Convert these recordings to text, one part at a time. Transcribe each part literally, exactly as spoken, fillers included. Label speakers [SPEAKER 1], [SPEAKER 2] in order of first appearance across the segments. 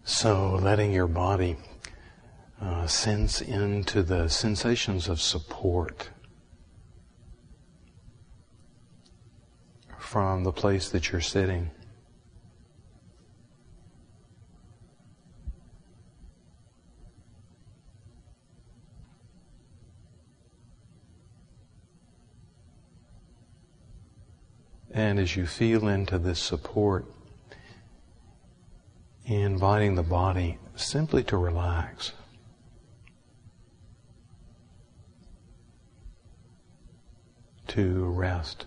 [SPEAKER 1] So letting your body uh, sense into the sensations of support from the place that you're sitting. And as you feel into this support, inviting the body simply to relax. To rest.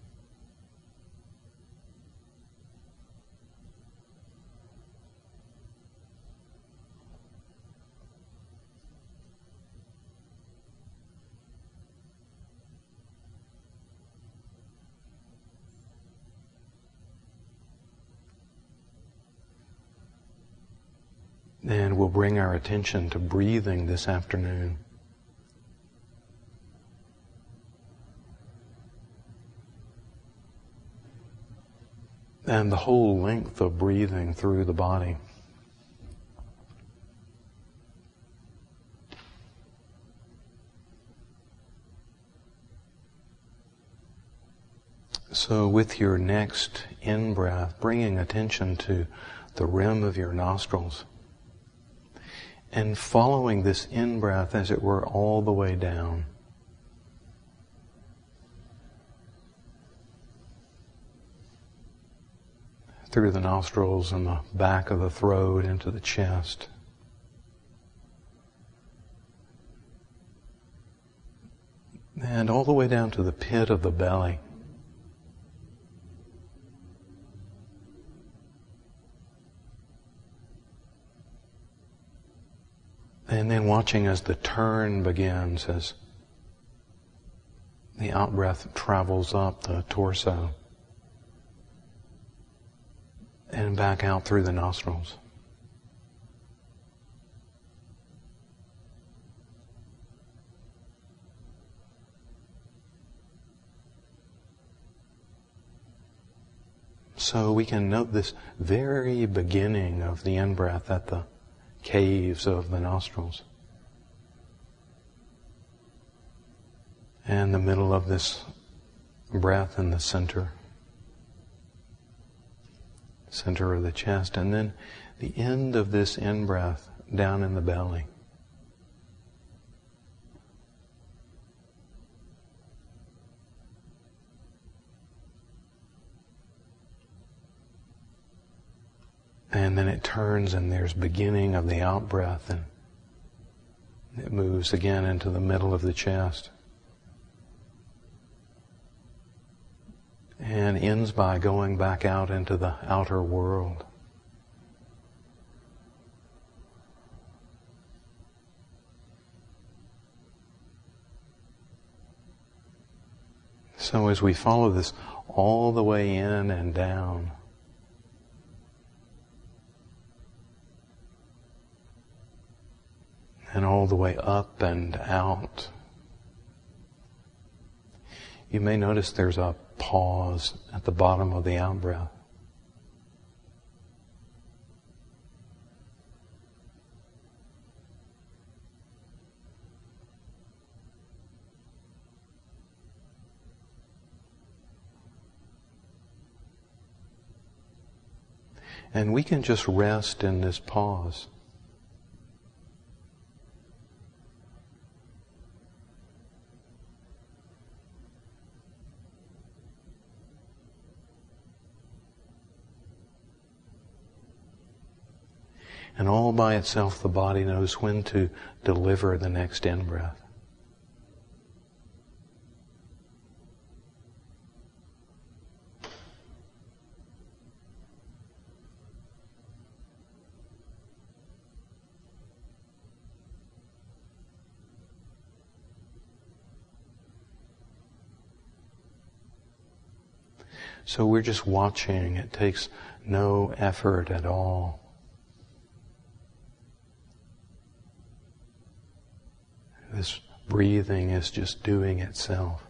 [SPEAKER 1] And we'll bring our attention to breathing this afternoon. And the whole length of breathing through the body. So with your next in-breath, bringing attention to the rim of your nostrils. And following this in-breath, as it were, all the way down. Through the nostrils and the back of the throat into the chest. And all the way down to the pit of the belly. And then watching as the turn begins, as the out-breath travels up the torso and back out through the nostrils. So we can note this very beginning of the in-breath at the caves of the nostrils. And the middle of this breath in the center. Center of the chest. And then the end of this in-breath down in the belly. And then it turns and there's beginning of the out-breath, and it moves again into the middle of the chest. And ends by going back out into the outer world. So as we follow this all the way in and down, and all the way up and out, you may notice there's a pause at the bottom of the out-breath. And we can just rest in this pause. And all by itself, the body knows when to deliver the next in-breath. So we're just watching. It takes no effort at all. This breathing is just doing itself.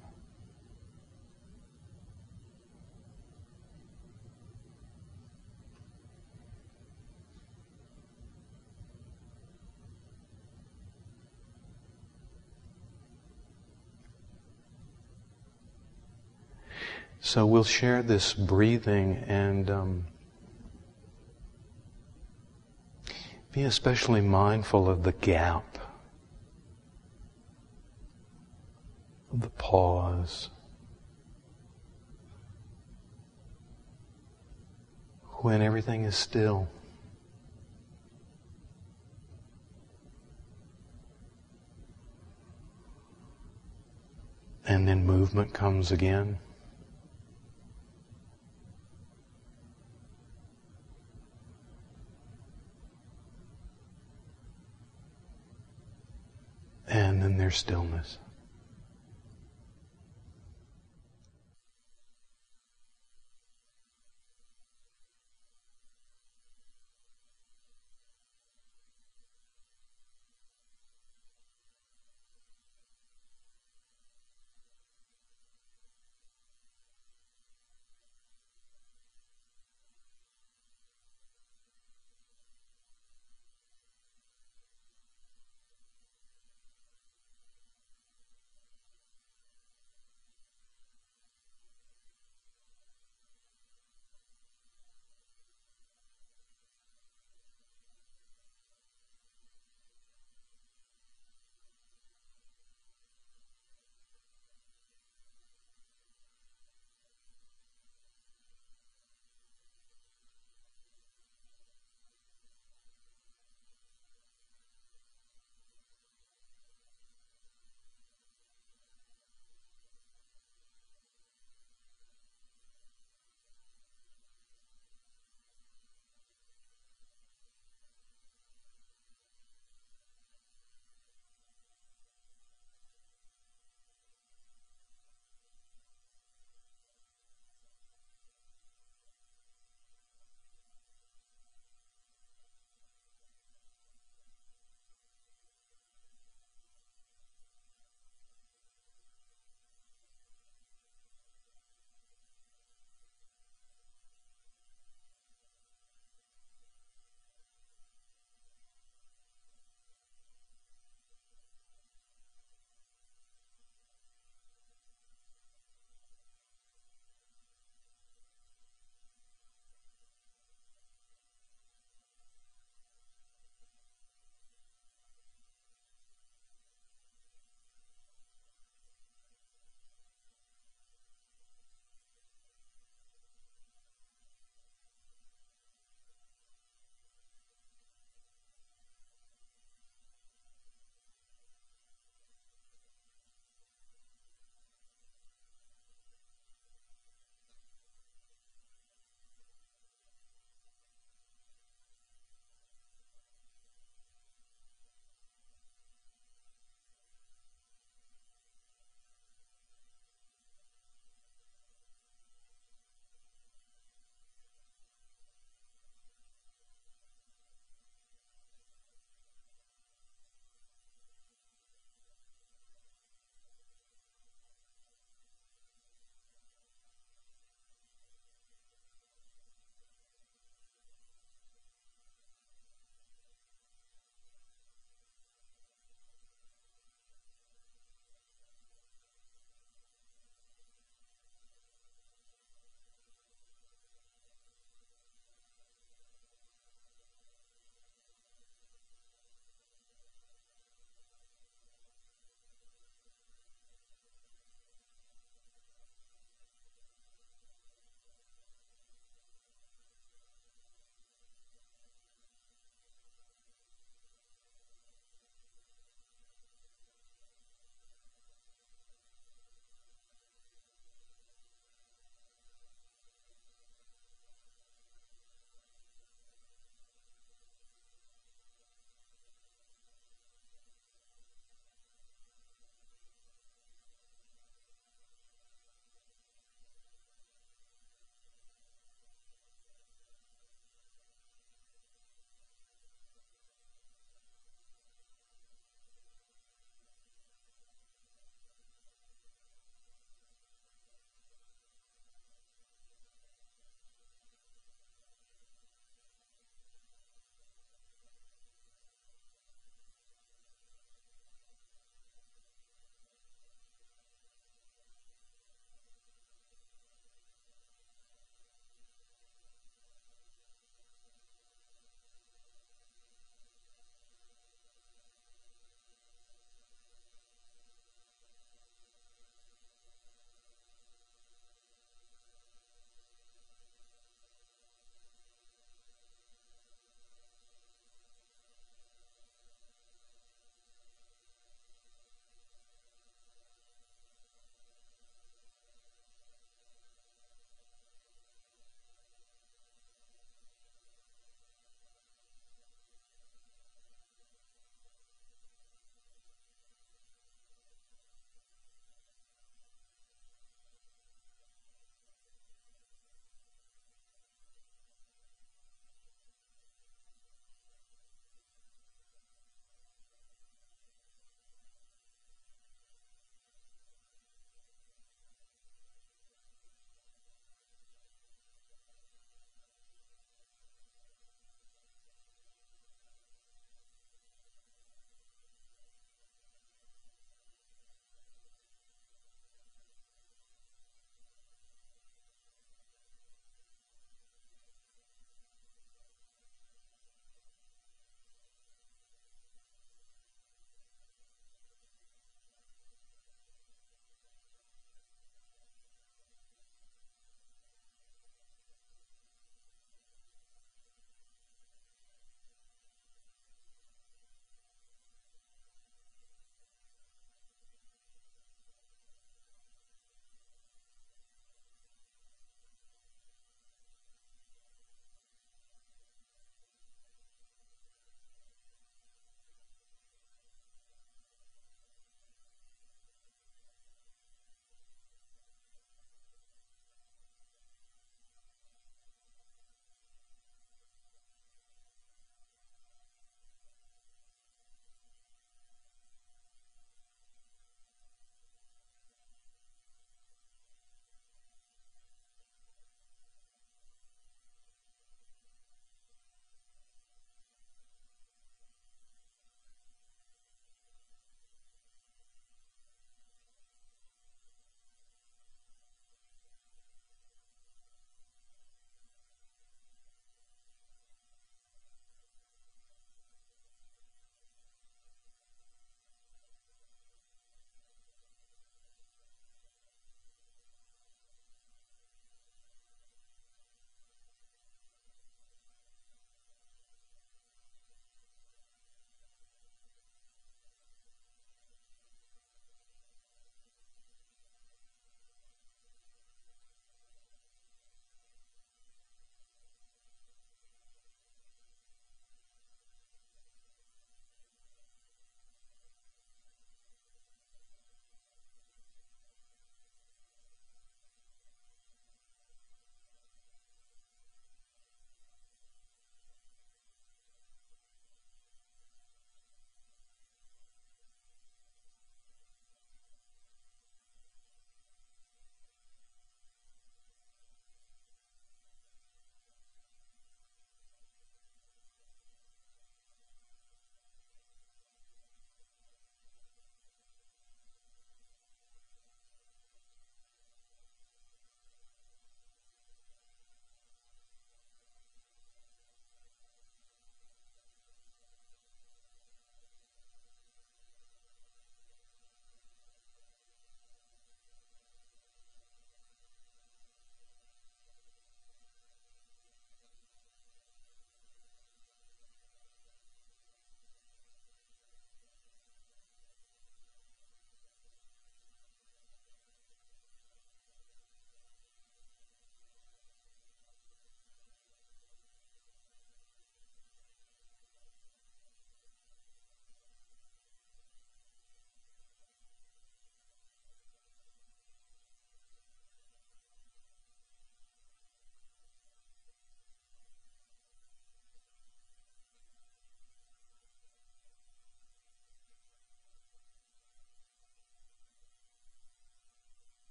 [SPEAKER 1] So we'll share this breathing and um, be especially mindful of the gap, of the pause, when everything is still. And then movement comes again. And then there's stillness.